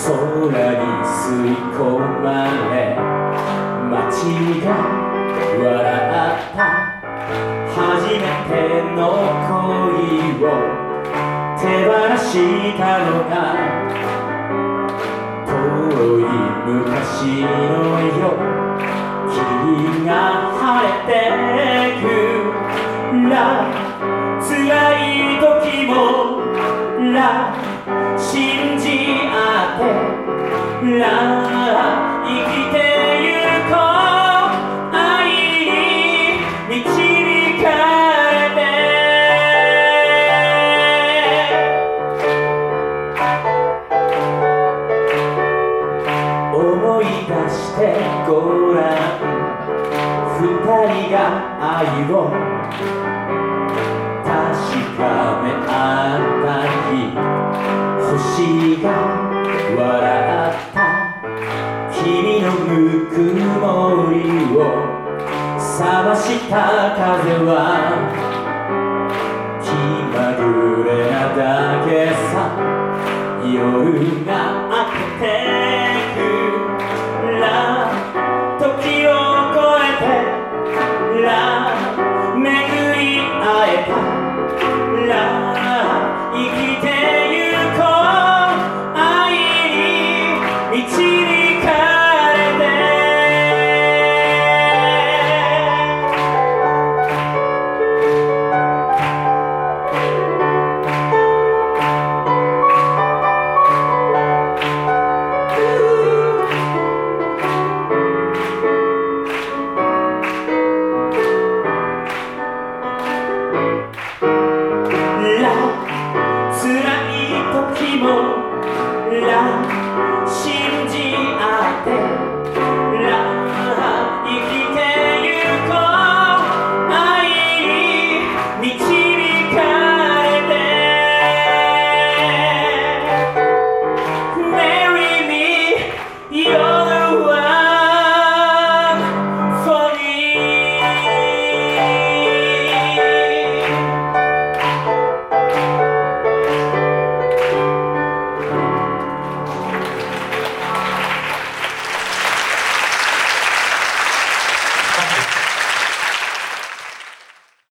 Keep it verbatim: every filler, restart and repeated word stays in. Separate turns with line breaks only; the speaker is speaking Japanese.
空に吸い込まれ街が笑った初めての恋を手放したのが遠い昔のよ霧が晴れてくら辛い時もら信じ合ってら生きてゆこう愛に導かれて思い出してごらん二人が愛を確かめ合った日星が笑った君のぬくもりを冷ました風は気まぐれなだけさ夜が明けて